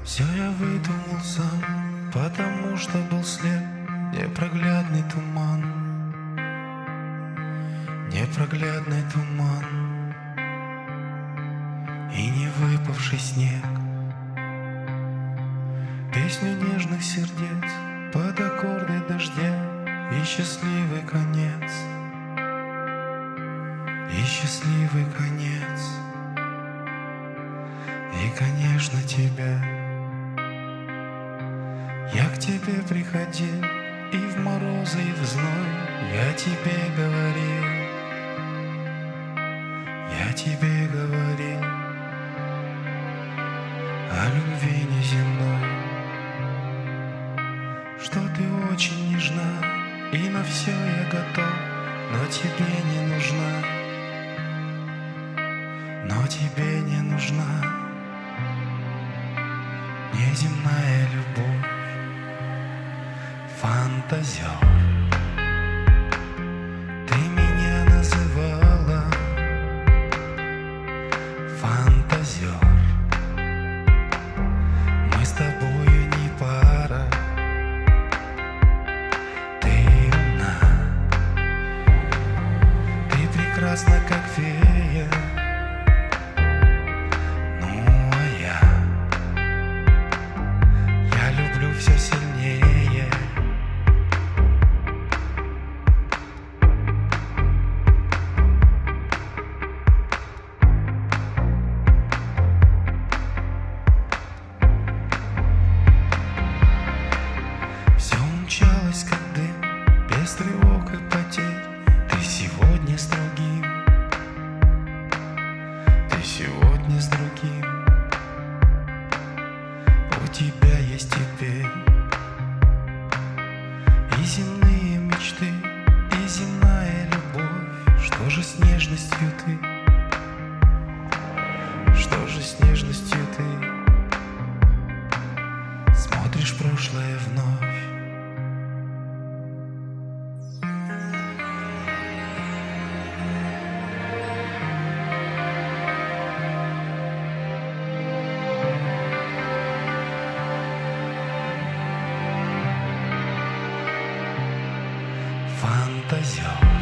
Все я выдумал сам, потому что был слеп, непроглядный туман, непроглядный туман и не выпавший снег. Песню нежных сердец под аккорды дождя и счастливый конец, и счастливый конец, и, конечно, тебя. Я к тебе приходил и в морозы, и в зной, я тебе говорил, я тебе говорил о любви неземной, что ты очень нежна, и на все я готов, но тебе не нужна, но тебе не нужна неземная любовь. Фантазер, ты меня называла фантазер. Мы с тобою не пара. Ты умна, ты прекрасна, как фея. Ну а я люблю все сильнее. Мчалась, как дым, без тревог и потерь. Ты сегодня с другим, ты сегодня с другим. У тебя есть теперь и земные мечты, и земная любовь. Что же с нежностью ты? Что же с нежностью ты? Смотришь прошлое вновь. Фантазер.